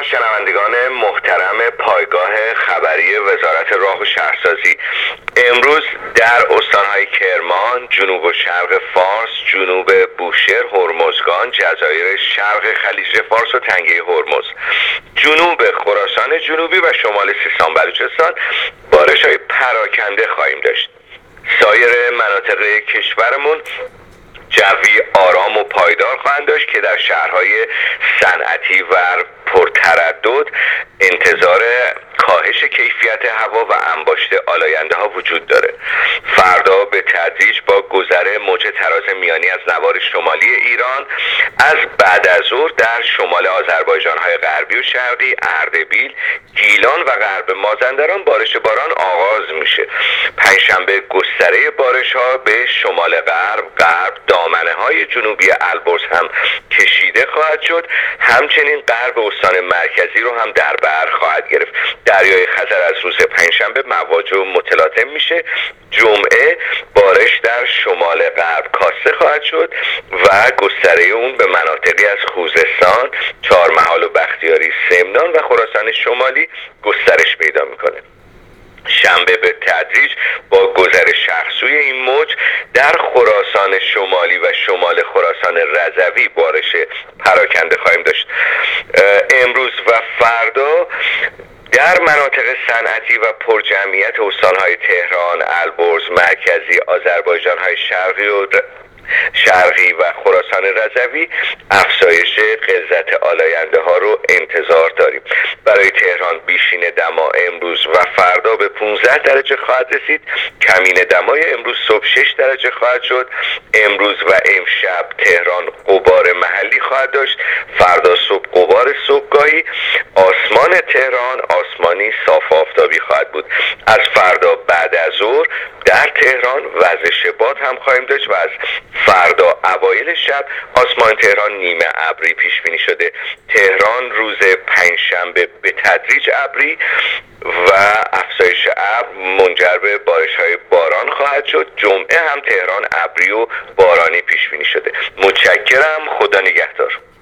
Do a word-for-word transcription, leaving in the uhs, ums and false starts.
شنوندگان محترم پایگاه خبری وزارت راه و شهرسازی، امروز در استانهای کرمان، جنوب و شرق فارس، جنوب بوشهر، هرمزگان، جزایر شرق خلیج فارس و تنگه هرمز، جنوب خراسان جنوبی و شمال سیستان بلوچستان بارش‌های پراکنده خواهیم داشت. سایر مناطق کشورمون جوی آرام و پایدار خواهند داشت که در شهرهای صنعتی و پرتردد انتظار کاهش کیفیت هوا و انباشت آلاینده ها وجود داره. فردا به تدریج با گذر موج تراز میانی از نوار شمالی ایران از بعد از ظهر در شمال آذربایجان های غربی و شرقی، اردبیل، گیلان و غرب مازندران بارش باران آغاز میشه. پنجشنبه گستره بارش ها به شمال غرب، غرب، دامنه های جنوبی البرز هم کشیده خواهد شد. همچنین غرب استان مرکزی رو هم در بر خواهد گرفت. دریای خزر از روز پنجشنبه مواج و متلاطم میشه. جمعه بارش در شمال غرب کاسته خواهد شد و گستره اون به مناطقی از خوزستان، چهارمحال و بختیاری، سمنان و خراسان شمالی گسترش پیدا میکنه. شنبه به تدریج با گذر شرقسوی این موج در خراسان شمالی و شمال خراسان رضوی بارش پراکنده خواهیم داشت. امروز و فردا در مناطق صنعتی و پرجمعیت استان‌های تهران، البرز، مرکزی، آذربایجان‌های شرقی و شرقی و خراسان رضوی افزایش غلظت آلاینده ها رو انتظار داریم. برای تهران بیشین دما امروز و فردا به پانزده درجه خواهد رسید. کمین دمای امروز صبح شش درجه خواهد شد. امروز و امشب تهران غبار محلی خواهد داشت. فردا صبح غبار صبحگاهی. آسمان تهران آسمانی صاف آفتابی خواهد بود. از فردا بعد از ظهر در تهران وزش باد هم خواهیم داشت و از فردا اوایل شب آسمان تهران نیمه ابری پیش بینی شده. تهران روز پنجشنبه به تدریج ابری و افزایش ابر منجر به بارش‌های باران خواهد شد. جمعه هم تهران ابری و بارانی پیش بینی شده. متشکرم. خدا نگهدار.